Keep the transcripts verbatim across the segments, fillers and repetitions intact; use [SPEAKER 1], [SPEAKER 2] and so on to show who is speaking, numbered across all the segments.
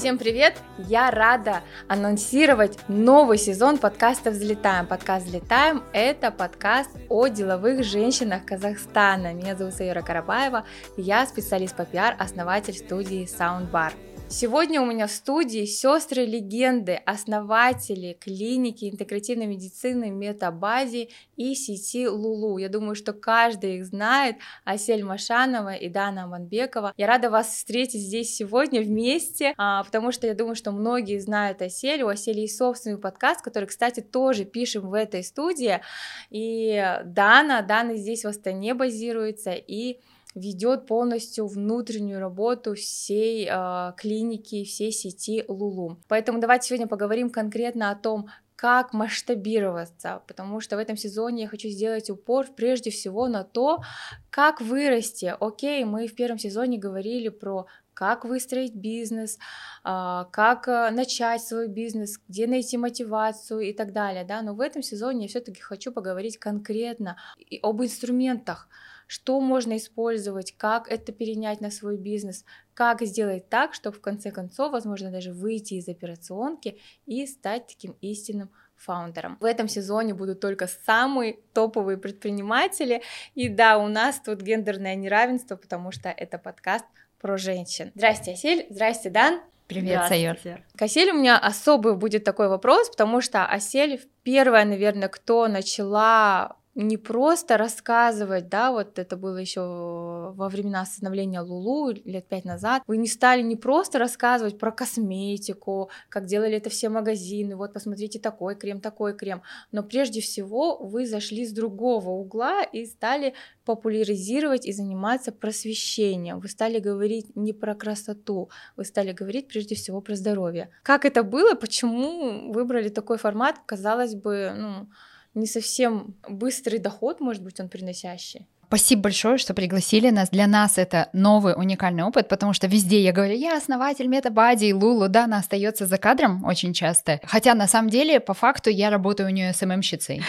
[SPEAKER 1] Всем привет! Я рада анонсировать новый сезон подкаста «Взлетаем». Подкаст «Взлетаем» — это подкаст о деловых женщинах Казахстана. Меня зовут Сайора Карабаева, я специалист по пиар, основатель студии Soundbar. Сегодня у меня в студии сестры-легенды, основатели клиники интегративной медицины Метабади и сети Лулу. Я думаю, что каждый их знает. Асель Машанова и Дана Аманбекова. Я рада вас встретить здесь сегодня вместе, потому что я думаю, что многие знают Асель. У Асели есть собственный подкаст, который, кстати, тоже пишем в этой студии. И Дана, Дана здесь в Астане базируется и ведет полностью внутреннюю работу всей э, клиники, всей сети Лулу. Поэтому давайте сегодня поговорим конкретно о том, как масштабироваться, потому что в этом сезоне я хочу сделать упор прежде всего на то, как вырасти. Окей, мы в первом сезоне говорили про как выстроить бизнес, как начать свой бизнес, где найти мотивацию и так далее, да, но в этом сезоне я все-таки хочу поговорить конкретно об инструментах, что можно использовать, как это перенять на свой бизнес, как сделать так, чтобы в конце концов, возможно, даже выйти из операционки и стать таким истинным фаундером. В этом сезоне будут только самые топовые предприниматели, и да, у нас тут гендерное неравенство, потому что это подкаст про женщин. Здрасте, Асель, здрасте, Дан.
[SPEAKER 2] Привет, Сайор.
[SPEAKER 1] К Асель у меня особый будет такой вопрос, потому что Асель первая, наверное, кто начала не просто рассказывать, да, вот это было еще во времена становления Лулу лет пять назад, вы не стали не просто рассказывать про косметику, как делали это все магазины, вот посмотрите такой крем, такой крем, но прежде всего вы зашли с другого угла и стали популяризировать и заниматься просвещением, вы стали говорить не про красоту, вы стали говорить прежде всего про здоровье. Как это было, почему выбрали такой формат, казалось бы, ну, не совсем быстрый доход, может быть, он приносящий?
[SPEAKER 2] Спасибо большое, что пригласили нас. Для нас это новый уникальный опыт, потому что везде я говорю, я основатель Метабади и Лулу, да, она остается за кадром очень часто. Хотя на самом деле, по факту, я работаю у нее эс эм эм-щицей.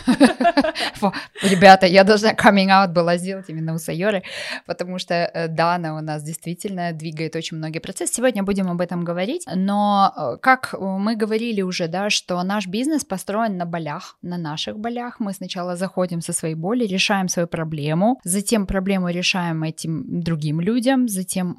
[SPEAKER 2] Ребята, я должна coming out была сделать именно у Сайоры, потому что Дана у нас действительно двигает очень многие процессы. Сегодня будем об этом говорить, но как мы говорили уже, да, что наш бизнес построен на болях, на наших болях. Мы сначала заходим со своей боли, решаем свою проблему, затем проблему решаем этим другим людям, затем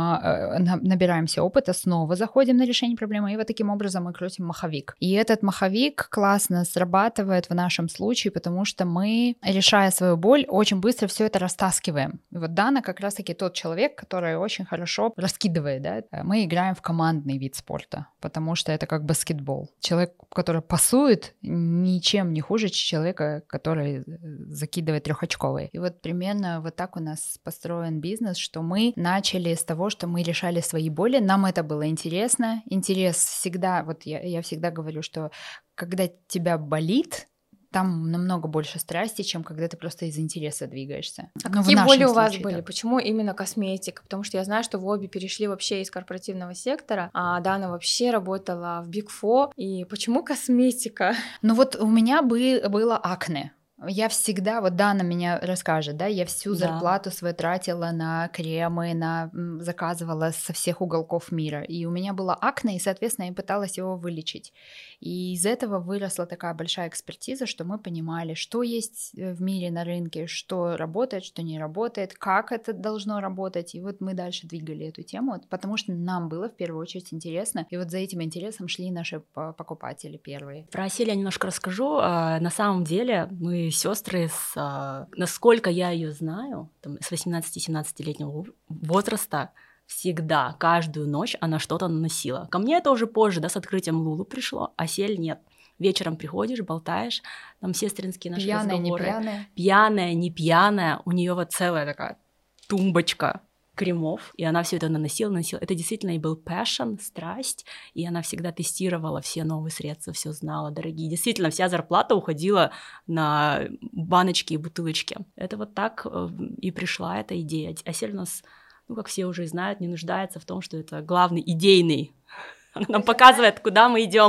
[SPEAKER 2] э, набираемся опыта, снова заходим на решение проблемы, и вот таким образом мы крутим маховик. И этот маховик классно срабатывает в нашем случае, потому что мы, решая свою боль, очень быстро все это растаскиваем. И вот Дана как раз-таки тот человек, который очень хорошо раскидывает, да? Мы играем в командный вид спорта, потому что это как баскетбол. Человек, который пасует, ничем не хуже человека, который закидывает трехочковый. И вот примерно вот так у нас построен бизнес, что мы начали с того, что мы решали свои боли, нам это было интересно. Интерес всегда, вот я, я всегда говорю, что когда тебя болит, там намного больше страсти, чем когда ты просто из интереса двигаешься.
[SPEAKER 1] А ну, какие боли у вас случае, были? Да. Почему именно косметика? Потому что я знаю, что вы обе перешли вообще из корпоративного сектора, а Дана вообще работала в Big Four. И почему косметика?
[SPEAKER 2] Ну вот у меня бы, было акне. Я всегда, вот Дана меня расскажет, да, я всю зарплату да. свою тратила на кремы, на заказывала со всех уголков мира, и у меня было акне, и, соответственно, я пыталась его вылечить. И из этого выросла такая большая экспертиза, что мы понимали, что есть в мире на рынке, что работает, что не работает, как это должно работать, и вот мы дальше двигали эту тему, потому что нам было в первую очередь интересно, и вот за этим интересом шли наши покупатели первые.
[SPEAKER 3] Про Асель я немножко расскажу. На самом деле мы сестры, с, а, насколько я ее знаю, там, с восемнадцати-семнадцатилетнего возраста, всегда, каждую ночь она что-то наносила. Ко мне это уже позже, да, с открытием Лулу пришло, а Асель нет. Вечером приходишь, болтаешь, там сестринские наши
[SPEAKER 2] пьяная,
[SPEAKER 3] разговоры.
[SPEAKER 2] Не пьяная,
[SPEAKER 3] пьяная, не пьяная, у нее вот целая такая тумбочка кремов, и она все это наносила, наносила. Это действительно и был passion, страсть, и она всегда тестировала все новые средства, все знала, дорогие. Действительно, вся зарплата уходила на баночки и бутылочки. Это вот так и пришла эта идея. Асель у нас, ну, как все уже знают, не нуждается в том, что это главный идейный. Она нам показывает, куда мы идем.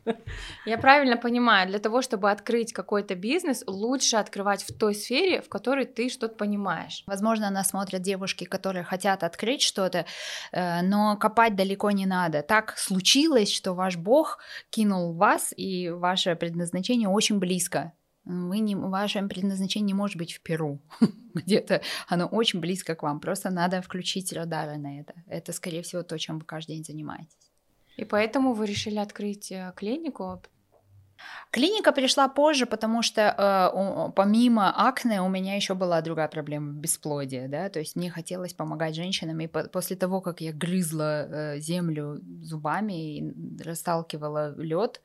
[SPEAKER 1] Я правильно понимаю, для того, чтобы открыть какой-то бизнес, лучше открывать в той сфере, в которой ты что-то понимаешь.
[SPEAKER 2] Возможно, нас смотрят девушки, которые хотят открыть что-то, но копать далеко не надо. Так случилось, что ваш Бог кинул вас, и ваше предназначение очень близко. Вы не, ваше предназначение не может быть в Перу, где-то оно очень близко к вам, просто надо включить радары на это. Это, скорее всего, то, чем вы каждый день занимаетесь.
[SPEAKER 1] И поэтому вы решили открыть клинику?
[SPEAKER 2] Клиника пришла позже, потому что э, помимо акне у меня еще была другая проблема — бесплодие, да, то есть мне хотелось помогать женщинам, и по- после того, как я грызла э, землю зубами и расталкивала лед,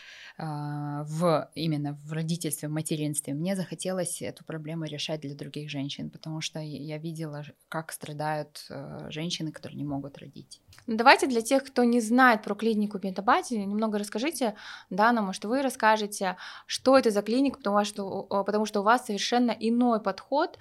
[SPEAKER 2] в именно в родительстве, в материнстве, мне захотелось эту проблему решать для других женщин, потому что я видела, как страдают женщины, которые не могут родить.
[SPEAKER 1] Давайте для тех, кто не знает про клинику Метабади, немного расскажите, Дана, может, вы расскажете, что это за клиника, потому что, потому что у вас совершенно иной подход.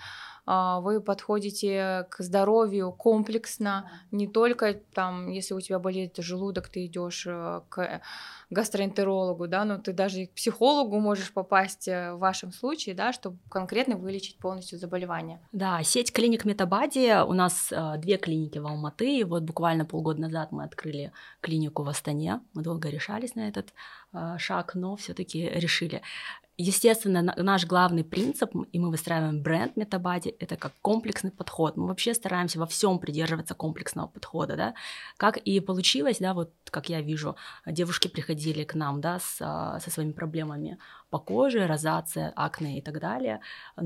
[SPEAKER 1] Вы подходите к здоровью комплексно, не только там, если у тебя болит желудок, ты идешь к гастроэнтерологу, да, но ты даже и к психологу можешь попасть в вашем случае, да, чтобы конкретно вылечить полностью заболевание.
[SPEAKER 3] Да, сеть клиник Метабади, у нас э, две клиники в Алматы, и вот буквально полгода назад мы открыли клинику в Астане, мы долго решались на этот э, шаг, но все-таки решили. Естественно, наш главный принцип, и мы выстраиваем бренд Метабади, это как комплексный подход. Мы вообще стараемся во всем придерживаться комплексного подхода, да. Как и получилось, да, вот как я вижу, девушки приходили к нам, да, с, со своими проблемами по коже, розация, акне и так далее,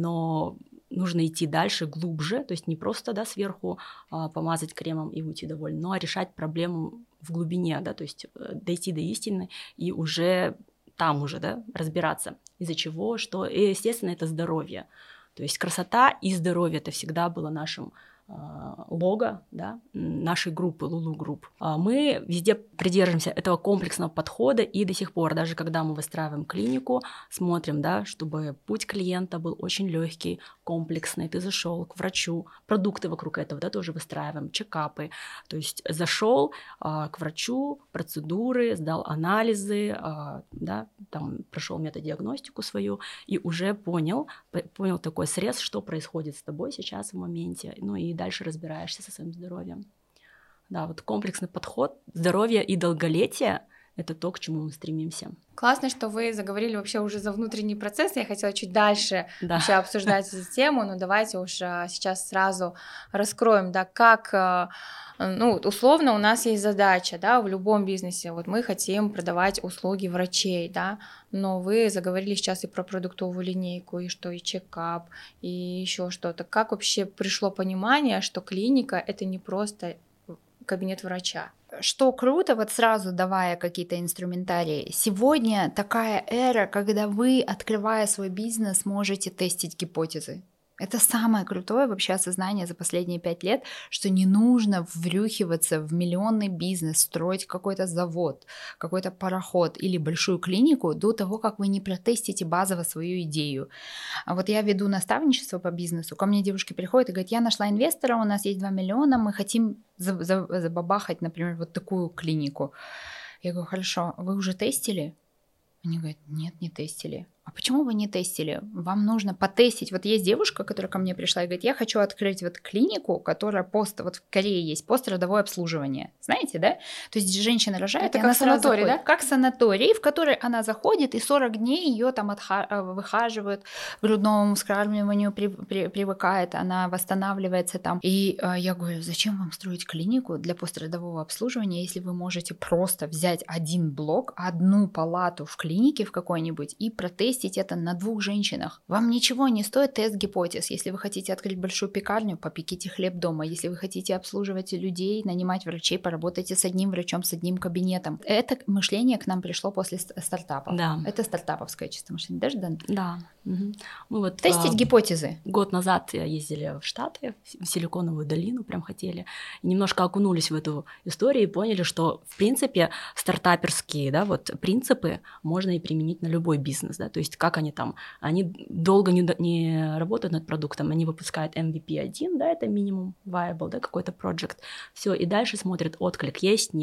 [SPEAKER 3] но нужно идти дальше, глубже, то есть не просто, да, сверху а, помазать кремом и уйти довольно, но решать проблему в глубине, да, то есть дойти до истины и уже там уже, да, разбираться, из-за чего, что, и, естественно, это здоровье. То есть красота и здоровье — это всегда было нашим э, лого, да, нашей группы, Лулу Групп. Мы везде придерживаемся этого комплексного подхода, и до сих пор, даже когда мы выстраиваем клинику, смотрим, да, чтобы путь клиента был очень легкий, комплексный. Ты зашел к врачу, продукты вокруг этого, да, тоже выстраиваем, чекапы. То есть зашел а, к врачу, процедуры, сдал анализы, а, да, там прошел метадиагностику свою и уже понял, понял такой срез, что происходит с тобой сейчас в моменте, ну и дальше разбираешься со своим здоровьем. Да, вот комплексный подход, здоровье и долголетие — это то, к чему мы стремимся.
[SPEAKER 1] Классно, что вы заговорили вообще уже за внутренний процесс. Я хотела чуть дальше да. вообще обсуждать эту тему, но давайте уж сейчас сразу раскроем, да, как, ну, условно у нас есть задача, да, в любом бизнесе, вот мы хотим продавать услуги врачей, да, но вы заговорили сейчас и про продуктовую линейку, и что, и чекап, и еще что-то. Как вообще пришло понимание, что клиника — это не просто кабинет врача?
[SPEAKER 2] Что круто, вот сразу давая какие-то инструментарии, сегодня такая эра, когда вы, открывая свой бизнес, можете тестить гипотезы. Это самое крутое вообще осознание за последние пять лет, что не нужно врюхиваться в миллионный бизнес, строить какой-то завод, какой-то пароход или большую клинику до того, как вы не протестите базово свою идею. А вот я веду наставничество по бизнесу, ко мне девушки приходят и говорят: я нашла инвестора, у нас есть два миллиона, мы хотим забабахать, например, вот такую клинику. Я говорю: хорошо, вы уже тестили? Они говорят: нет, не тестили. А почему вы не тестили? Вам нужно потестить. Вот есть девушка, которая ко мне пришла и говорит: я хочу открыть вот клинику, которая пост, вот в Корее есть постродовое обслуживание. Знаете, да? То есть женщина рожает,
[SPEAKER 1] это и как санаторий, да?
[SPEAKER 2] Как санаторий, в который она заходит, и сорок дней ее там отха- выхаживают, к грудному вскармливанию при- при- привыкает, она восстанавливается там. И э, я говорю: зачем вам строить клинику для постродового обслуживания, если вы можете просто взять один блок, одну палату в клинике в какой-нибудь и протестить это на двух женщинах. Вам ничего не стоит тест гипотез. Если вы хотите открыть большую пекарню, попеките хлеб дома. Если вы хотите обслуживать людей, нанимать врачей, поработайте с одним врачом, с одним кабинетом. Это мышление к нам пришло после стартапа. Да. Это стартаповское чисто мышление. Даже, да?
[SPEAKER 3] Да. Угу. Мы вот,
[SPEAKER 2] тестить а, гипотезы.
[SPEAKER 3] Год назад ездили в Штаты, в Силиконовую долину, прям хотели. Немножко окунулись в эту историю и поняли, что, в принципе, стартаперские, да, вот, принципы можно и применить на любой бизнес. Да? То есть как они там, они долго не, не работают над продуктом, они выпускают эм ви пи один, да, это минимум viable, да, какой-то project, все, и дальше смотрят отклик, есть, нет,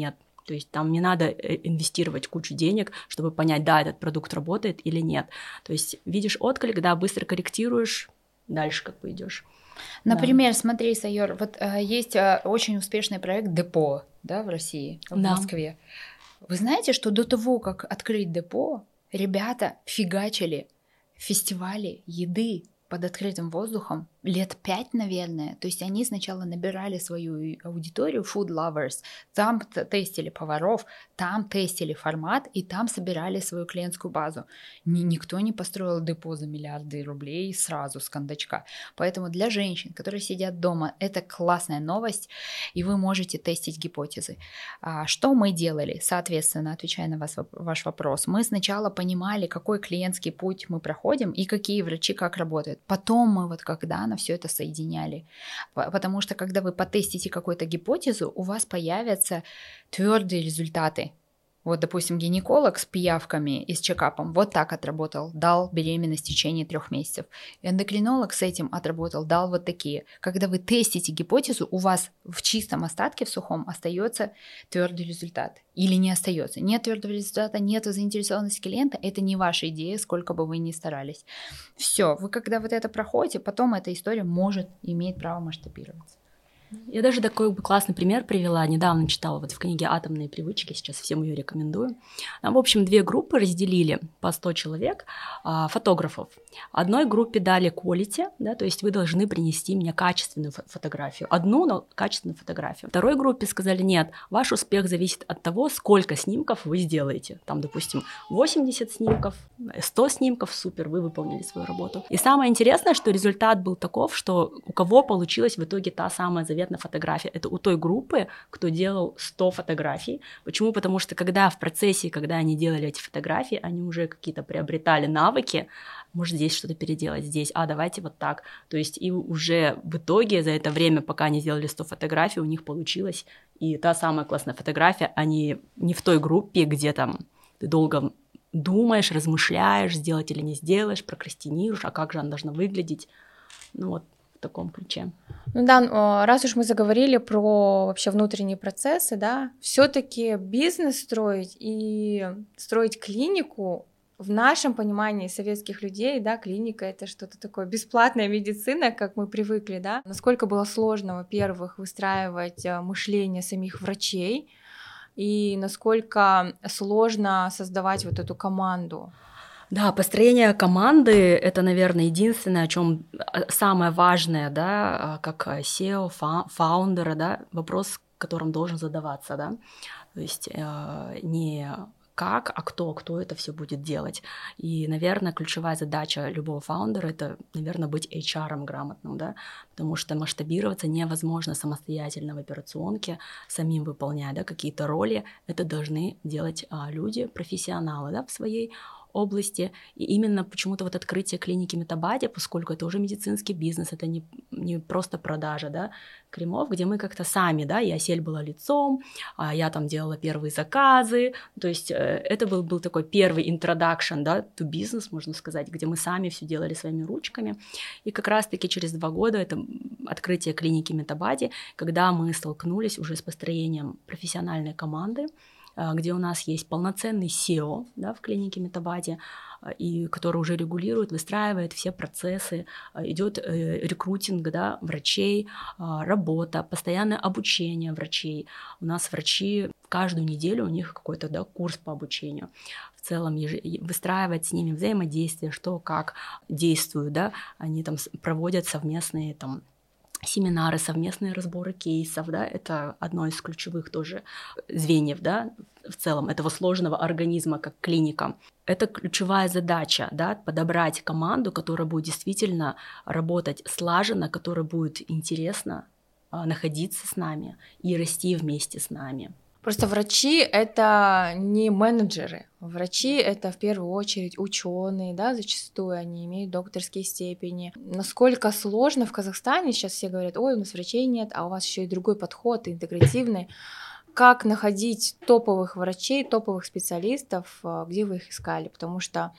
[SPEAKER 3] То есть там не надо инвестировать кучу денег, чтобы понять, да, этот продукт работает или нет. То есть видишь отклик, да, быстро корректируешь, дальше как бы идешь.
[SPEAKER 2] Например, да. Смотри, Сайор, вот э, есть э, очень успешный проект Депо, да, в России, в да. Москве. Вы знаете, что до того, как открыть Депо, ребята фигачили фестивали еды под открытым воздухом лет пять, наверное. То есть они сначала набирали свою аудиторию, food lovers, там тестили поваров, там тестили формат, и там собирали свою клиентскую базу. Ни, никто не построил депо за миллиарды рублей сразу с кондачка. Поэтому для женщин, которые сидят дома, это классная новость, и вы можете тестить гипотезы. А, что мы делали? Соответственно, отвечая на вас, ваш вопрос, мы сначала понимали, какой клиентский путь мы проходим и какие врачи как работают. Потом мы вот когда на все это соединяли. Потому что когда вы потестите какую-то гипотезу, у вас появятся твердые результаты. Вот, допустим, гинеколог с пиявками и с чекапом вот так отработал, дал беременность в течение трех месяцев. Эндокринолог с этим отработал, дал вот такие. Когда вы тестите гипотезу, у вас в чистом остатке, в сухом, остается твердый результат. Или не остается. Нет твердого результата, нет заинтересованности клиента, это не ваша идея, сколько бы вы ни старались. Все, вы когда вот это проходите, потом эта история может иметь право масштабироваться.
[SPEAKER 3] Я даже такой классный пример привела. Недавно читала вот в книге «Атомные привычки», сейчас всем ее рекомендую. Там, в общем, две группы разделили по сто человек, а, фотографов. Одной группе дали quality, да, то есть вы должны принести мне качественную фотографию. Одну, но качественную фотографию. Второй группе сказали, нет, ваш успех зависит от того, сколько снимков вы сделаете. Там, допустим, восемьдесят снимков, сто снимков, супер, вы выполнили свою работу. И самое интересное, что результат был таков, что у кого получилась в итоге та самая заветная фотография. Это у той группы, кто делал сто фотографий. Почему? Потому что когда в процессе, когда они делали эти фотографии, они уже какие-то приобретали навыки, может здесь что-то переделать, здесь, а давайте вот так. То есть и уже в итоге за это время, пока они сделали сто фотографий, у них получилось, и та самая классная фотография, они не в той группе, где там ты долго думаешь, размышляешь, сделать или не сделаешь, прокрастинируешь, а как же она должна выглядеть. Ну вот, в таком ключе.
[SPEAKER 1] Ну да, раз уж мы заговорили про вообще внутренние процессы, да, все-таки бизнес строить и строить клинику в нашем понимании советских людей, да, клиника — это что-то такое бесплатная медицина, как мы привыкли, да. Насколько было сложно, во-первых, выстраивать мышление самих врачей, и насколько сложно создавать вот эту команду.
[SPEAKER 3] Да, построение команды — это, наверное, единственное, о чем самое важное, да, как си и о, фаундера, да, вопрос, которым должен задаваться, да, то есть э, не как, а кто, кто это все будет делать. И, наверное, ключевая задача любого фаундера — это, наверное, быть эйч ар грамотным, да, потому что масштабироваться невозможно самостоятельно в операционке, самим выполняя, да, какие-то роли, это должны делать а, люди, профессионалы, да, в своей области. И именно почему-то вот открытие клиники Метабади, поскольку это уже медицинский бизнес, это не, не просто продажа, да, кремов, где мы как-то сами, да, и Асель была лицом, а я там делала первые заказы, то есть это был, был такой первый introduction, да, to business, можно сказать, где мы сами все делали своими ручками. И как раз-таки через два года это открытие клиники Метабади, когда мы столкнулись уже с построением профессиональной команды, где у нас есть полноценный си и о, да, в клинике Метабади, и который уже регулирует, выстраивает все процессы, идет рекрутинг, да, врачей, работа, постоянное обучение врачей. У нас врачи каждую неделю, у них какой-то, да, курс по обучению. В целом выстраивать с ними взаимодействие, что как действуют, да, они там проводят совместные там семинары, совместные разборы кейсов, да, это одно из ключевых тоже звеньев, да, в целом этого сложного организма, как клиника. Это ключевая задача, да, подобрать команду, которая будет действительно работать слаженно, которая будет интересно а, находиться с нами и расти вместе с нами.
[SPEAKER 1] Просто врачи — это не менеджеры. Врачи — это в первую очередь ученые, да, зачастую они имеют докторские степени. Насколько сложно в Казахстане, сейчас все говорят, ой, у нас врачей нет, а у вас еще и другой подход, интегративный. Как находить топовых врачей, топовых специалистов, где вы их искали? Потому что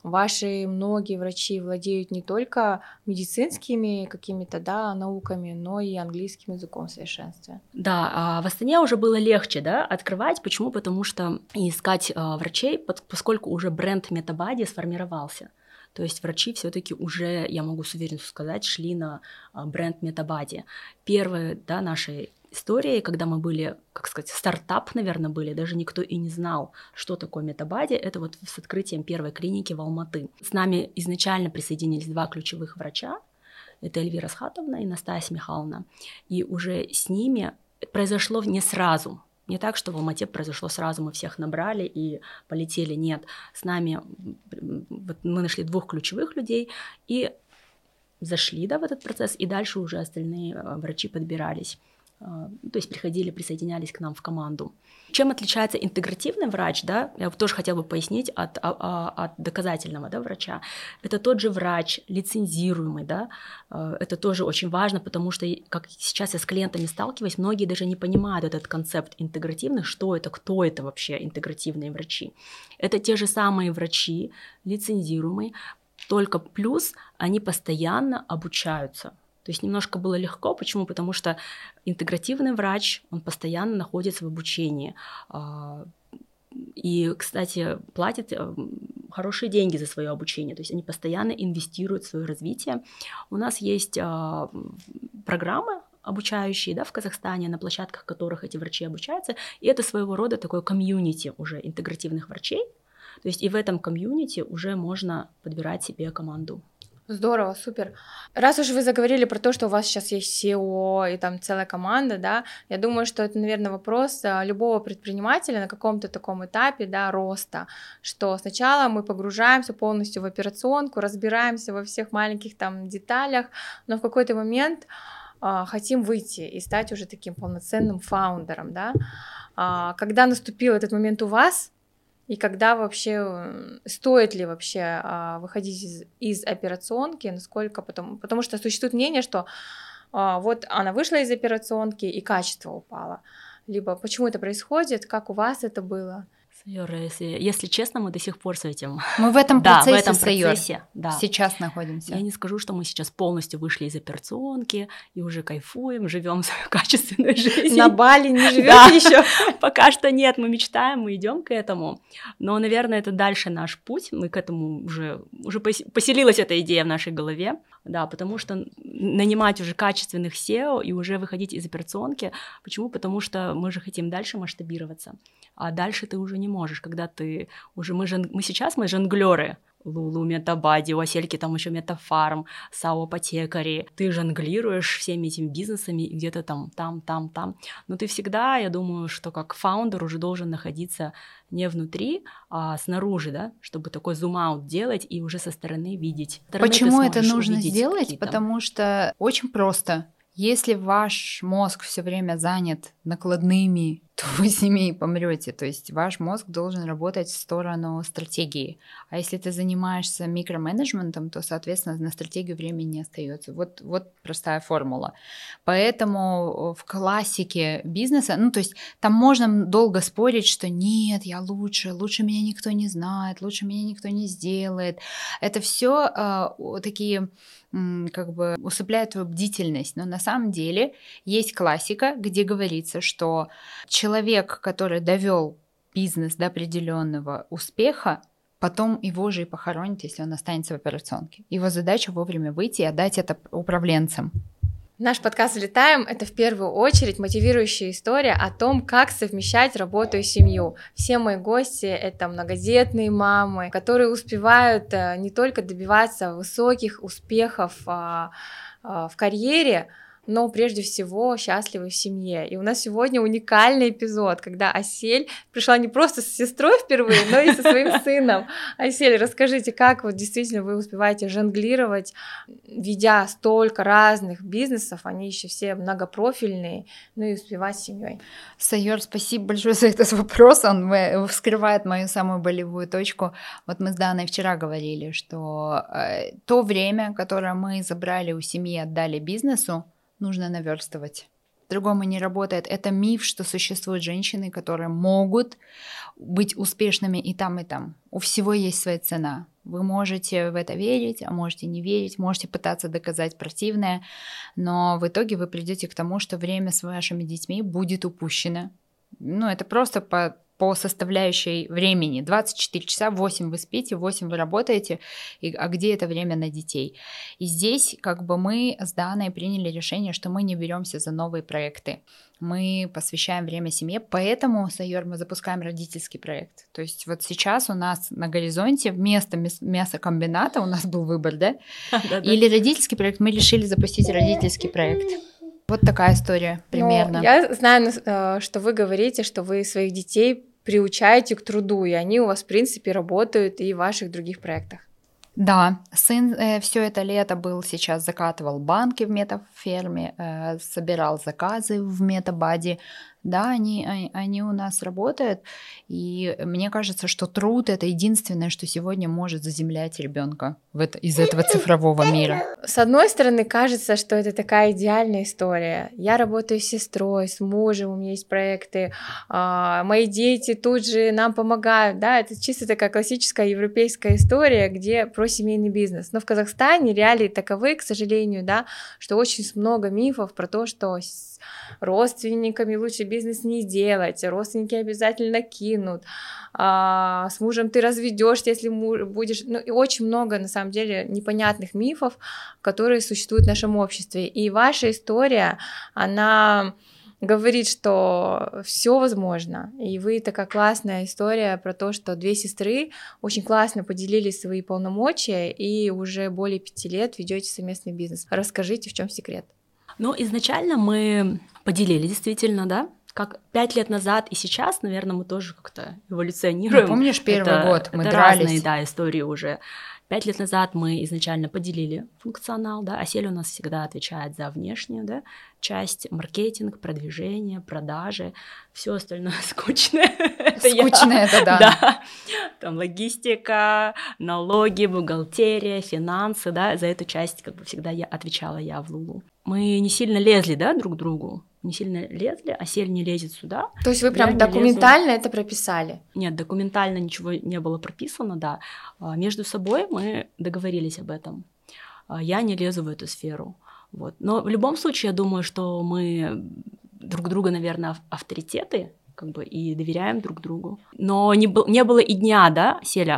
[SPEAKER 1] ваши многие врачи владеют не только медицинскими какими-то, да, науками, но и английским языком в совершенстве.
[SPEAKER 3] Да, а в Астане уже было легче, да, открывать. Почему? Потому что искать а, врачей, поскольку уже бренд Metabody сформировался. То есть врачи все-таки уже, я могу с уверенностью сказать, шли на бренд Metabody. Первые, да, наши истории, когда мы были, как сказать, стартап, наверное, были, даже никто и не знал, что такое Metabody, это вот с открытием первой клиники в Алматы. С нами изначально присоединились два ключевых врача, это Эльвира Схатовна и Настасья Михайловна, и уже с ними произошло не сразу. Не так, что в Алмате произошло сразу, мы всех набрали и полетели, нет. С нами вот мы нашли двух ключевых людей и зашли, да, в этот процесс, и дальше уже остальные врачи подбирались. То есть приходили, присоединялись к нам в команду. Чем отличается интегративный врач, да, я тоже хотела бы пояснить от, от доказательного, да, врача. Это тот же врач, лицензируемый, да, это тоже очень важно, потому что, как сейчас я с клиентами сталкиваюсь, многие даже не понимают этот концепт интегративных, что это, кто это вообще интегративные врачи. Это те же самые врачи, лицензируемые, только плюс они постоянно обучаются. То есть немножко было легко. Почему? Потому что интегративный врач, он постоянно находится в обучении. И, кстати, платят хорошие деньги за свое обучение. То есть они постоянно инвестируют в свое развитие. У нас есть программы обучающие, да, в Казахстане, на площадках которых эти врачи обучаются. И это своего рода такое комьюнити уже интегративных врачей. То есть и в этом комьюнити уже можно подбирать себе команду.
[SPEAKER 1] Здорово, супер. Раз уж вы заговорили про то, что у вас сейчас есть си и о и там целая команда, да, я думаю, что это, наверное, вопрос любого предпринимателя на каком-то таком этапе, да, роста, что сначала мы погружаемся полностью в операционку, разбираемся во всех маленьких там деталях, но в какой-то момент а, хотим выйти и стать уже таким полноценным фаундером, да. А, когда наступил этот момент у вас? И когда вообще, стоит ли вообще а, выходить из, из операционки, насколько потом, потому что существует мнение, что а, вот она вышла из операционки и качество упало, либо почему это происходит, как у вас это было?
[SPEAKER 3] Сайора, если, если честно, мы до сих пор с этим...
[SPEAKER 2] Мы в этом
[SPEAKER 3] да,
[SPEAKER 2] процессе,
[SPEAKER 3] в этом
[SPEAKER 2] Сайор,
[SPEAKER 3] процессе да.
[SPEAKER 2] сейчас находимся.
[SPEAKER 3] Я не скажу, что мы сейчас полностью вышли из операционки и уже кайфуем, живем свою качественную жизнь.
[SPEAKER 1] На Бали не живете
[SPEAKER 3] да.
[SPEAKER 1] еще?
[SPEAKER 3] Пока что нет, мы мечтаем, мы идем к этому. Но, наверное, это дальше наш путь. Мы к этому уже, уже поселилась эта идея в нашей голове. Да, потому что нанимать уже качественных сео и уже выходить из операционки. Почему? Потому что мы же хотим дальше масштабироваться. А дальше ты уже не можешь, когда ты уже... Мы, жон... мы сейчас мы жонглеры. Лулу, Metabody, у Асельки там еще Метафарм, САО Апотекари. Ты жонглируешь всеми этими бизнесами и где-то там, там, там, там. Но ты всегда, я думаю, что как фаундер уже должен находиться не внутри, а снаружи, да, чтобы такой зум-аут делать и уже со стороны видеть. Стороны
[SPEAKER 2] Почему это нужно сделать?
[SPEAKER 3] какие-то.
[SPEAKER 2] Потому что очень просто. Если ваш мозг все время занят накладными, то вы с ними и помрете. То есть ваш мозг должен работать в сторону стратегии. А если ты занимаешься микроменеджментом, то, соответственно, на стратегию времени не остается. Вот, вот простая формула. Поэтому в классике бизнеса, ну, то есть там можно долго спорить, что нет, я лучше, лучше меня никто не знает, лучше меня никто не сделает. Это все э, такие... как бы усыпляет твою бдительность. Но на самом деле есть классика, где говорится, что человек, который довел бизнес до определенного успеха, потом его же и похоронит, если он останется в операционке. Его задача вовремя выйти и отдать это управленцам.
[SPEAKER 1] Наш подкаст «Взлетаем» — это в первую очередь мотивирующая история о том, как совмещать работу и семью. Все мои гости — это многодетные мамы, которые успевают не только добиваться высоких успехов в карьере, но прежде всего счастливы в семье. И у нас сегодня уникальный эпизод, когда Асель пришла не просто с сестрой впервые, но и со своим сыном. Асель, расскажите, как вот действительно вы успеваете жонглировать, ведя столько разных бизнесов, они еще все многопрофильные, ну и успевать с семьей.
[SPEAKER 2] Сайор, спасибо большое за этот вопрос, он вскрывает мою самую болевую точку. Вот мы с Даной вчера говорили, что э, то время, которое мы забрали у семьи, отдали бизнесу, нужно наверстывать. По-другому не работает. Это миф, что существуют женщины, которые могут быть успешными и там, и там. У всего есть своя цена. Вы можете в это верить, а можете не верить, можете пытаться доказать противное, но в итоге вы придете к тому, что время с вашими детьми будет упущено. Ну, это просто по, по составляющей времени. двадцать четыре часа, восемь вы спите, восемь вы работаете, и, а где это время на детей? И здесь как бы мы с Даной приняли решение, что мы не беремся за новые проекты. Мы посвящаем время семье, поэтому, Сайор, мы запускаем родительский проект. То есть вот сейчас у нас на горизонте вместо мясокомбината у нас был выбор, да? Или родительский проект, мы решили запустить родительский проект. Вот такая история примерно.
[SPEAKER 1] Но я знаю, что вы говорите, что вы своих детей приучаете к труду, и они у вас, в принципе, работают и в ваших других проектах.
[SPEAKER 2] Да, сын э, все это лето был сейчас, закатывал банки в метаферме, э, собирал заказы в метабаде. Да, они, они, они у нас работают, и мне кажется, что труд — это единственное, что сегодня может заземлять ребенка в это, из этого цифрового мира.
[SPEAKER 1] С одной стороны, кажется, что это такая идеальная история. Я работаю с сестрой, с мужем, у меня есть проекты, а, мои дети тут же нам помогают, да, это чисто такая классическая европейская история, где про семейный бизнес. Но в Казахстане реалии таковы, к сожалению, да, что очень много мифов про то, что с родственниками лучше бизнес не делать, родственники обязательно кинут, а, с мужем ты разведешься, если муж будешь, ну и очень много на самом деле непонятных мифов, которые существуют в нашем обществе, и ваша история, она говорит, что все возможно, и вы такая классная история про то, что две сестры очень классно поделили свои полномочия и уже более пяти лет ведете совместный бизнес. Расскажите, в чем секрет?
[SPEAKER 3] Ну, изначально мы поделили, действительно, да, как пять лет назад и сейчас, наверное, мы тоже как-то эволюционируем.
[SPEAKER 2] Ну, помнишь, первый
[SPEAKER 3] это,
[SPEAKER 2] год мы
[SPEAKER 3] это
[SPEAKER 2] дрались.
[SPEAKER 3] Разные, да, истории уже. Пять лет назад мы изначально поделили функционал, да, Асель у нас всегда отвечает за внешнюю, да, часть, маркетинг, продвижение, продажи, все остальное скучное.
[SPEAKER 2] Скучное, это да.
[SPEAKER 3] Да. Там логистика, налоги, бухгалтерия, финансы, да, за эту часть как бы всегда я отвечала я в Лулу. Мы не сильно лезли, да, друг к другу, не сильно лезли, Асель не лезет сюда.
[SPEAKER 1] То есть вы прям документально лезу. Это прописали?
[SPEAKER 3] Нет, документально ничего не было прописано, да. Между собой мы договорились об этом. Я не лезу в эту сферу. Вот. Но в любом случае, я думаю, что мы друг друга, наверное, авторитеты, как бы, и доверяем друг другу. Но не, был, не было и дня, да, Селя,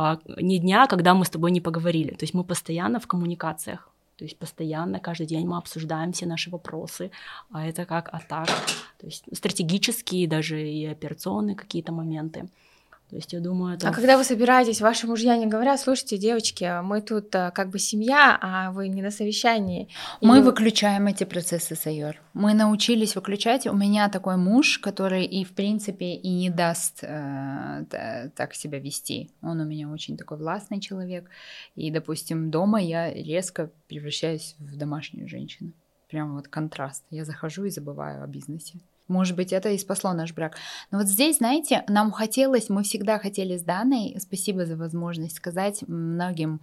[SPEAKER 3] ни дня, когда мы с тобой не поговорили. То есть мы постоянно в коммуникациях. То есть постоянно, каждый день мы обсуждаем все наши вопросы, а это как атака, то есть стратегические, даже и операционные какие-то моменты. То есть я думаю, это...
[SPEAKER 1] А когда вы собираетесь, ваши мужья не говорят: слушайте, девочки, мы тут как бы семья, а вы не на совещании?
[SPEAKER 2] Мы
[SPEAKER 1] и...
[SPEAKER 2] выключаем эти процессы, Сайор. Мы научились выключать. У меня такой муж, который и в принципе и не даст э, так себя вести. Он у меня очень такой властный человек. И, допустим, дома я резко превращаюсь в домашнюю женщину. Прям вот контраст. Я захожу и забываю о бизнесе. Может быть, это и спасло наш брак. Но вот здесь, знаете, нам хотелось, мы всегда хотели с Даной, спасибо за возможность сказать многим,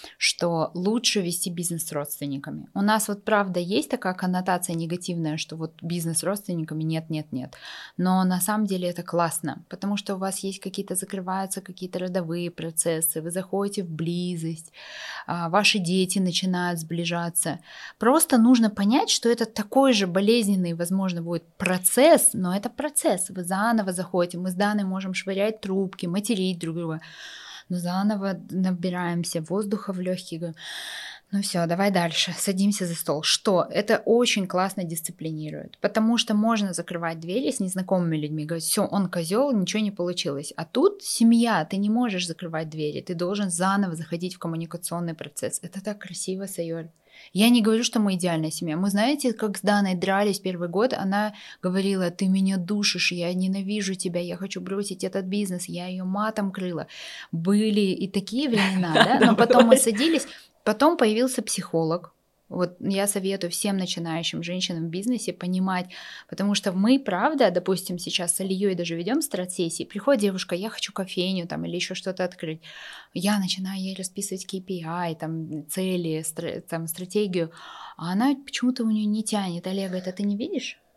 [SPEAKER 2] что лучше вести бизнес с родственниками. У нас вот правда есть такая коннотация негативная, что вот бизнес с родственниками нет, нет, нет. Но на самом деле это классно, потому что у вас есть какие-то, закрываются какие-то родовые процессы, вы заходите в близость, ваши дети начинают сближаться. Просто нужно понять, что это такой же болезненный, возможно, будет процесс, Процесс, но это процесс. Вы заново заходите, мы с Даной можем швырять трубки, материть друг друга, но заново набираемся воздуха в легкие, говорим: ну все, давай дальше, садимся за стол. Что? Это очень классно дисциплинирует, потому что можно закрывать двери с незнакомыми людьми, говорить: все, он козел, ничего не получилось. А тут семья, ты не можешь закрывать двери, ты должен заново заходить в коммуникационный процесс. Это так красиво, Сайор. Я не говорю, что мы идеальная семья. Мы, знаете, как с Даной дрались первый год, она говорила: ты меня душишь, я ненавижу тебя, я хочу бросить этот бизнес, я ее матом крыла. Были и такие времена, да, но потом мы садились, потом появился психолог. Вот я советую всем начинающим женщинам в бизнесе понимать, потому что мы, правда, допустим, сейчас с Алией даже ведем стратсессии, приходит девушка: я хочу кофейню там, или еще что-то открыть. Я начинаю ей расписывать кей пи ай, там, цели, стра- там, стратегию, а она почему-то у нее не тянет. Олег говорит: а ты не видишь?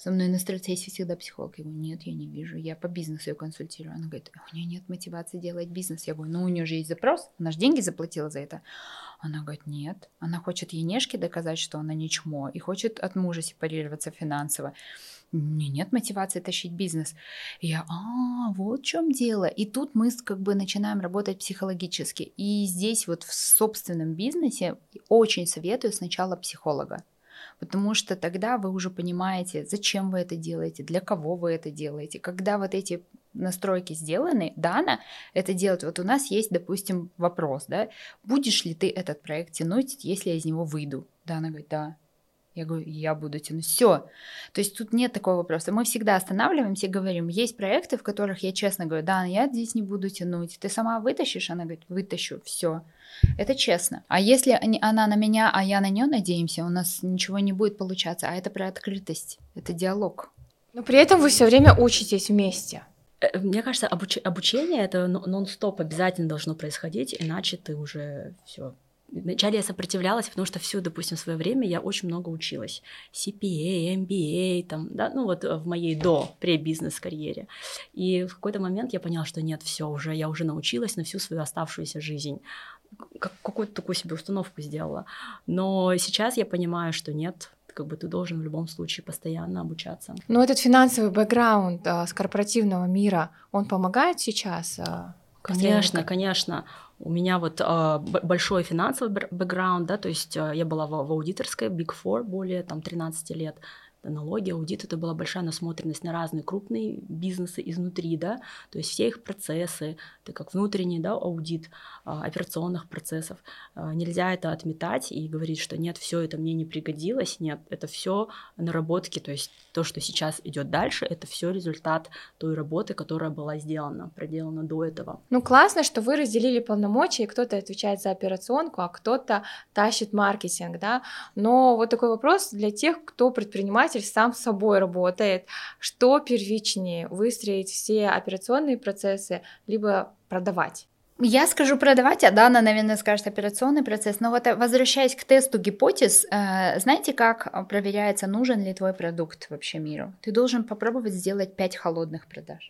[SPEAKER 2] со мной на стрессе всегда психолог. Я говорю, нет, я не вижу, я по бизнесу ее консультирую. Она говорит, у нее нет мотивации делать бизнес. Я говорю, ну у нее же есть запрос, она же деньги заплатила за это. Она говорит, нет, она хочет Енешке доказать, что она не чмо, и хочет от мужа сепарироваться финансово. У нее нет мотивации тащить бизнес. И я, а, вот в чем дело. И тут мы как бы начинаем работать психологически. И здесь вот в собственном бизнесе очень советую сначала психолога. Потому что тогда вы уже понимаете, зачем вы это делаете, для кого вы это делаете. Когда вот эти настройки сделаны, Дана это делает. Вот у нас есть, допустим, вопрос, да, будешь ли ты этот проект тянуть, если я из него выйду? Дана говорит, да. Я говорю, я буду тянуть. Все. То есть тут нет такого вопроса. Мы всегда останавливаемся и говорим, есть проекты, в которых я честно говорю, да, я здесь не буду тянуть. Ты сама вытащишь? Она говорит, вытащу. Все. Это честно. А если она на меня, а я на нее надеемся, у нас ничего не будет получаться. А это про открытость. Это диалог.
[SPEAKER 1] Но при этом вы все время учитесь вместе.
[SPEAKER 3] Мне кажется, обуч... обучение это нон-стоп обязательно должно происходить, иначе ты уже все. Вначале я сопротивлялась, потому что всю, допустим, свое время я очень много училась. си пи эй, эм би эй, там, да, ну вот в моей до, пре-бизнес-карьере. И в какой-то момент я поняла, что нет, все уже, я уже научилась на всю свою оставшуюся жизнь. Как, какую-то такую себе установку сделала. Но сейчас я понимаю, что нет, как бы ты должен в любом случае постоянно обучаться.
[SPEAKER 1] Но этот финансовый бэкграунд а, с корпоративного мира, он помогает сейчас? А,
[SPEAKER 3] конечно, конечно. У меня вот э, большой финансовый бэкграунд, да, то есть э, я была в, в аудиторской Big Four более там тринадцать лет. Налоги, аудит, это была большая насмотренность на разные крупные бизнесы изнутри, да, то есть все их процессы, это как внутренний, да, аудит а, операционных процессов. А, нельзя это отметать и говорить, что нет, все это мне не пригодилось, нет, это все наработки, то есть то, что сейчас идет дальше, это все результат той работы, которая была сделана, проделана до этого.
[SPEAKER 1] Ну, классно, что вы разделили полномочия, и кто-то отвечает за операционку, а кто-то тащит маркетинг, да, но вот такой вопрос для тех, кто предприниматель, сам с собой работает, что первичнее, выстроить все операционные процессы, либо продавать?
[SPEAKER 2] Я скажу продавать, а Дана, наверное, скажет операционный процесс. Но вот возвращаясь к тесту гипотез, знаете, как проверяется, нужен ли твой продукт вообще миру? Ты должен попробовать сделать пять холодных продаж.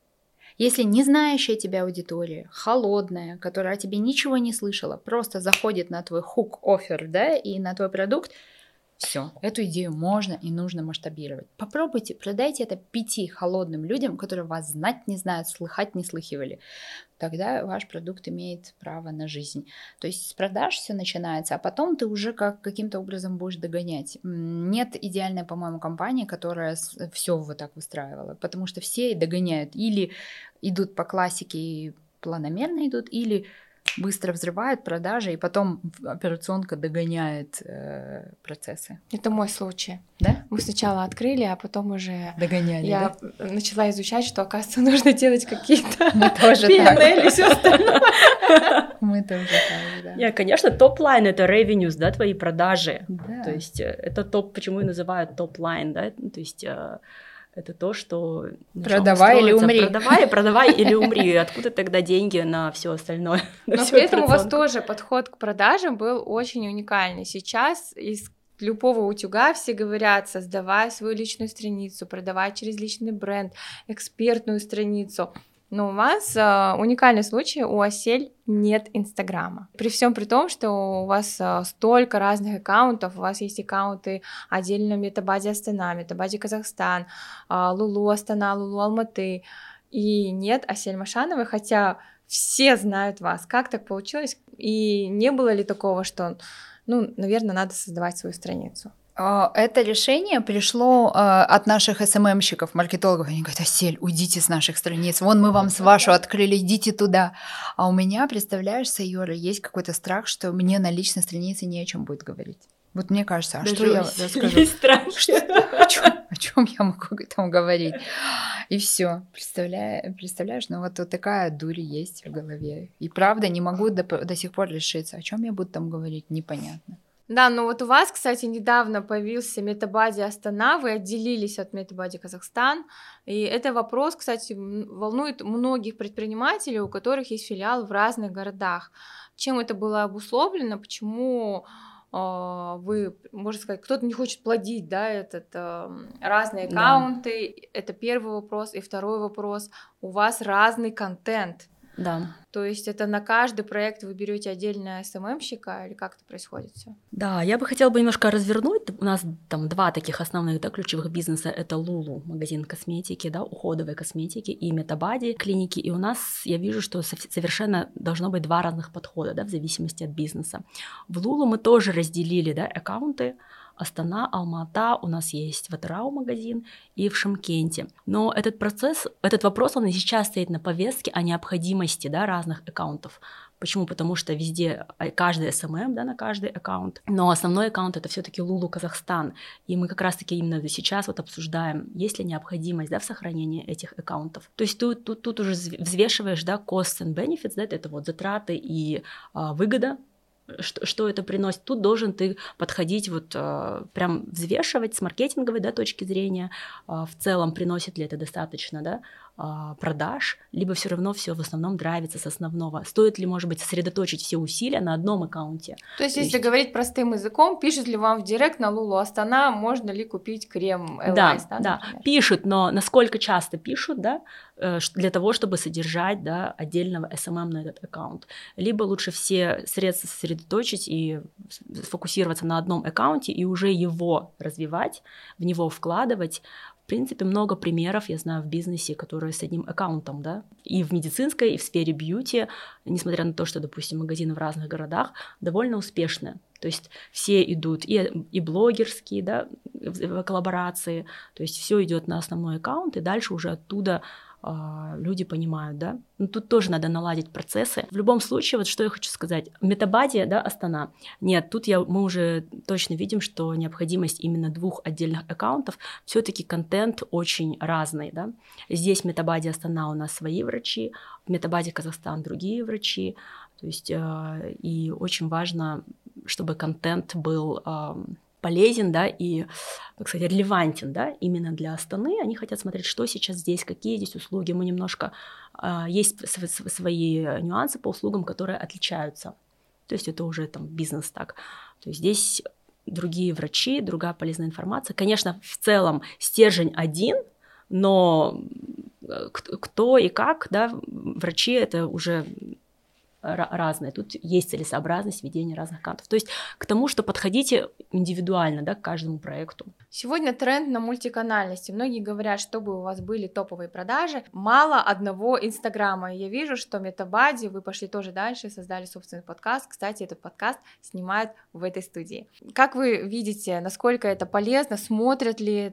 [SPEAKER 2] Если не знающая тебя аудитория, холодная, которая о тебе ничего не слышала, просто заходит на твой хук-оффер, да, и на твой продукт, все, эту идею можно и нужно масштабировать. Попробуйте, продайте это пяти холодным людям, которые вас знать не знают, слыхать не слыхивали. Тогда ваш продукт имеет право на жизнь. То есть с продаж все начинается, а потом ты уже как, каким-то образом будешь догонять. Нет идеальной, по-моему, компании, которая все вот так выстраивала, потому что все догоняют. Или идут по классике и планомерно идут, или быстро взрывают продажи, и потом операционка догоняет э, процессы.
[SPEAKER 1] Это мой случай.
[SPEAKER 2] Да?
[SPEAKER 1] Мы сначала открыли, а потом уже
[SPEAKER 2] догоняли.
[SPEAKER 1] Я
[SPEAKER 2] да?
[SPEAKER 1] начала изучать, что, оказывается, нужно делать какие-то
[SPEAKER 2] Мы тоже
[SPEAKER 1] пи эн эл и все остальное.
[SPEAKER 2] Мы тоже так, да.
[SPEAKER 3] Yeah, конечно, топ-лайн — это revenues, да, твои продажи.
[SPEAKER 2] Да.
[SPEAKER 3] То есть это топ, почему и называют топ-лайн, да, то есть это то, что...
[SPEAKER 2] Продавай или умри.
[SPEAKER 3] Продавай, продавай или умри. Откуда тогда деньги на все остальное?
[SPEAKER 1] Но при этом у вас тоже подход к продажам был очень уникальный. Сейчас из любого утюга все говорят, создавай свою личную страницу, продавай через личный бренд, экспертную страницу. Но у вас э, уникальный случай, у Асель нет Инстаграма. При всем при том, что у вас э, столько разных аккаунтов, у вас есть аккаунты отдельно в Метабазе Астана, Метабазе Казахстан, э, Лулу Астана, Лулу Алматы, и нет Асель Машановой, хотя все знают вас. Как так получилось? И не было ли такого, что, ну, наверное, надо создавать свою страницу?
[SPEAKER 2] Это решение пришло э, от наших эс эм эм-щиков, маркетологов. Они говорят, Асель, уйдите с наших страниц, вон мы вам с вашу открыли, идите туда. А у меня, представляешь, Сайора, есть какой-то страх, что мне на личной странице не о чем будет говорить. Вот мне кажется, а даже что я расскажу?
[SPEAKER 3] Есть страх.
[SPEAKER 2] Что, о, чем, о чем я могу там говорить? И все, представляешь, представляешь, ну вот, вот такая дурь есть в голове. И правда, не могу до, до сих пор решиться, о чем я буду там говорить, непонятно.
[SPEAKER 1] Да, но вот у вас, кстати, недавно появился Метабазе Астана, вы отделились от Метабазе Казахстан, и это вопрос, кстати, волнует многих предпринимателей, у которых есть филиалы в разных городах. Чем это было обусловлено, почему вы, можно сказать, кто-то не хочет плодить, да, этот, разные аккаунты, да. Это первый вопрос. И второй вопрос, у вас разный контент.
[SPEAKER 3] Да.
[SPEAKER 1] То есть это на каждый проект вы берете отдельно эс эм эм-щика или как это происходит все?
[SPEAKER 3] Да, я бы хотела бы немножко развернуть. У нас там два таких основных, да, ключевых бизнеса. Это Lulu, магазин косметики, да, уходовой косметики, и Metabody, клиники. И у нас, я вижу, что совершенно должно быть два разных подхода, да, в зависимости от бизнеса. В Lulu мы тоже разделили, да, аккаунты. Астана, Алма-Ата, у нас есть в Атырау магазин и в Шымкенте. Но этот процесс, этот вопрос, он и сейчас стоит на повестке о необходимости, да, разных аккаунтов. Почему? Потому что везде каждый эс эм эм, да, на каждый аккаунт, но основной аккаунт — это все-таки Lulu Казахстан, и мы как раз-таки именно сейчас вот обсуждаем, есть ли необходимость, да, в сохранении этих аккаунтов. То есть тут, тут, тут уже взвешиваешь, да, costs and benefits, да, это вот затраты и а, выгода, Что, что это приносит. Тут должен ты подходить, вот э, прям взвешивать с маркетинговой, да, точки зрения, э, в целом приносит ли это достаточно, да, э, продаж, либо все равно все в основном драйвится с основного. Стоит ли, может быть, сосредоточить все усилия на одном аккаунте.
[SPEAKER 1] То есть, То если есть... говорить простым языком, пишут ли вам в директ на Lulu Астана, можно ли купить крем Элайс,
[SPEAKER 3] да,
[SPEAKER 1] да,
[SPEAKER 3] да, пишут, но насколько часто пишут, да, для того, чтобы содержать, да, отдельного эс эм эм на этот аккаунт. Либо лучше все средства сосредоточить и сфокусироваться на одном аккаунте и уже его развивать, в него вкладывать. В принципе, много примеров, я знаю, в бизнесе, которые с одним аккаунтом, да, и в медицинской, и в сфере бьюти, несмотря на то, что, допустим, магазины в разных городах, довольно успешные. То есть все идут, и, и блогерские, да, в коллаборации, то есть все идет на основной аккаунт, и дальше уже оттуда люди понимают, да. Но тут тоже надо наладить процессы. В любом случае, вот что я хочу сказать. Metabody, да, Астана. Нет, тут я, мы уже точно видим, что необходимость именно двух отдельных аккаунтов. Все-таки контент очень разный, да. Здесь Metabody Астана у нас свои врачи, в Metabody Казахстан другие врачи. То есть э, и очень важно, чтобы контент был э, полезен, да, и, так сказать, релевантен, да, именно для Астаны. Они хотят смотреть, что сейчас здесь, какие здесь услуги. Мы немножко... Э, есть свои нюансы по услугам, которые отличаются. То есть это уже там бизнес так. То есть здесь другие врачи, другая полезная информация. Конечно, в целом стержень один, но кто и как, да, врачи — это уже... разные. Тут есть целесообразность ведения разных аккаунтов. То есть к тому, что подходите индивидуально, да, к каждому проекту.
[SPEAKER 1] Сегодня тренд на мультиканальности. Многие говорят, чтобы у вас были топовые продажи, мало одного Инстаграма. Я вижу, что Metabody, вы пошли тоже дальше, создали собственный подкаст. Кстати, этот подкаст снимают в этой студии. Как вы видите, насколько это полезно? Смотрят ли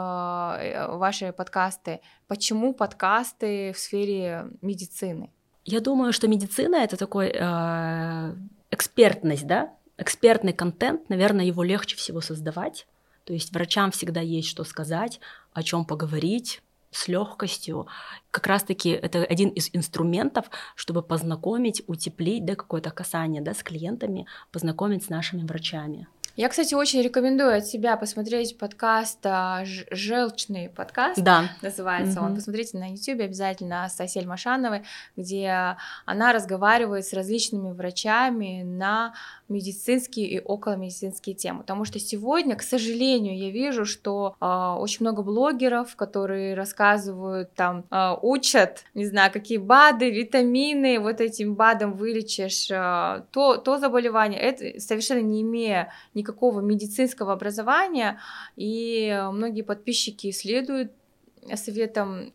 [SPEAKER 1] э, ваши подкасты? Почему подкасты в сфере медицины?
[SPEAKER 3] Я думаю, что медицина — это такой э, экспертность, да, экспертный контент, наверное, его легче всего создавать. То есть врачам всегда есть что сказать, о чем поговорить с легкостью. Как раз-таки это один из инструментов, чтобы познакомить, утеплить, да, какое-то касание, да, с клиентами, познакомить с нашими врачами.
[SPEAKER 1] Я, кстати, очень рекомендую от себя посмотреть подкаст «Желчный подкаст»,
[SPEAKER 3] да.
[SPEAKER 1] называется mm-hmm. он. Посмотрите на YouTube обязательно с Асель Машановой, где она разговаривает с различными врачами на медицинские и околомедицинские темы. Потому что сегодня, к сожалению, я вижу, что э, очень много блогеров, которые рассказывают, там, э, учат, не знаю, какие БАДы, витамины, вот этим БАДом вылечишь э, то, то заболевание, это совершенно не имея никакого медицинского образования, и многие подписчики следуют советам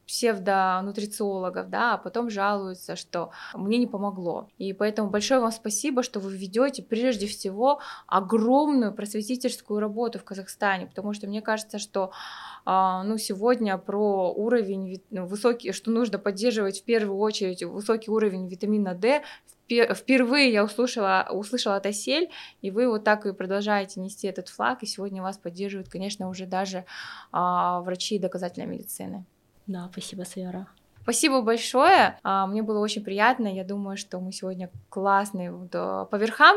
[SPEAKER 1] псевдонутрициологов, да, а потом жалуются, что мне не помогло. И поэтому большое вам спасибо, что вы ведете прежде всего огромную просветительскую работу в Казахстане, потому что мне кажется, что ну, сегодня про уровень высокий, что нужно поддерживать в первую очередь высокий уровень витамина D. Впервые я услышала, услышала от Асель, и вы вот так и продолжаете нести этот флаг, и сегодня вас поддерживают, конечно, уже даже а, врачи доказательной медицины.
[SPEAKER 3] Да, спасибо, Сайора.
[SPEAKER 1] Спасибо большое, а, мне было очень приятно, я думаю, что мы сегодня классные, вот, по верхам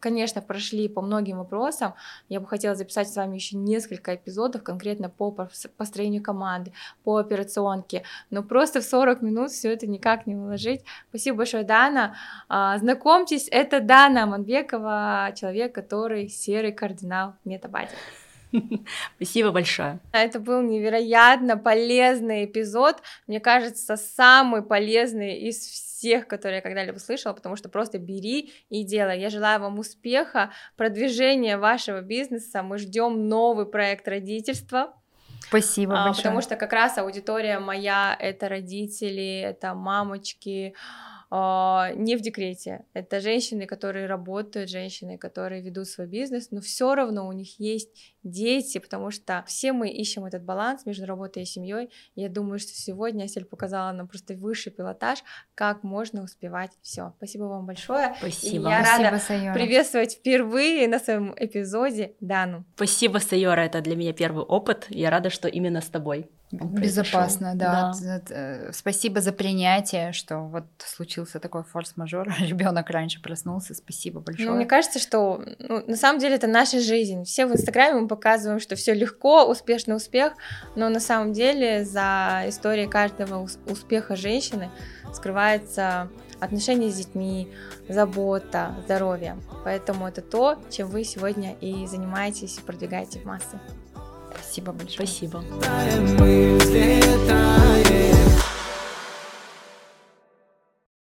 [SPEAKER 1] конечно, прошли по многим вопросам. Я бы хотела записать с вами еще несколько эпизодов, конкретно по построению команды, по операционке, но просто в сорок минут все это никак не уложить. Спасибо большое, Дана. Знакомьтесь, это Дана Аманбекова, человек, который серый кардинал Метабади.
[SPEAKER 3] Спасибо большое.
[SPEAKER 1] Это был невероятно полезный эпизод. Мне кажется, самый полезный из всех, которые я когда-либо слышала, потому что просто бери и делай. Я желаю вам успеха, продвижения вашего бизнеса. Мы ждем новый проект родительства.
[SPEAKER 2] Спасибо
[SPEAKER 1] а,
[SPEAKER 2] большое.
[SPEAKER 1] Потому что как раз аудитория моя — это родители, это мамочки, не в декрете. Это женщины, которые работают, женщины, которые ведут свой бизнес, но все равно у них есть дети, потому что все мы ищем этот баланс между работой и семьей. Я думаю, что сегодня Асель показала нам просто высший пилотаж, как можно успевать все. Спасибо вам большое.
[SPEAKER 3] Спасибо.
[SPEAKER 1] И я
[SPEAKER 2] Спасибо,
[SPEAKER 1] рада
[SPEAKER 2] Сайора.
[SPEAKER 1] приветствовать впервые на своем эпизоде Дану.
[SPEAKER 3] Спасибо, Сайора, это для меня первый опыт. Я рада, что именно с тобой.
[SPEAKER 2] Безопасно, да.
[SPEAKER 3] да.
[SPEAKER 2] Спасибо за принятие, что вот случился такой форс-мажор, ребенок раньше проснулся. Спасибо большое.
[SPEAKER 1] Ну, мне кажется, что ну, на самом деле это наша жизнь. Все в Инстаграме мы показываем, что все легко, успешный успех, но на самом деле за историей каждого успеха женщины скрывается отношения с детьми, забота, здоровье. Поэтому это то, чем вы сегодня и занимаетесь, и продвигаете в массы.
[SPEAKER 2] Спасибо большое.
[SPEAKER 3] Спасибо.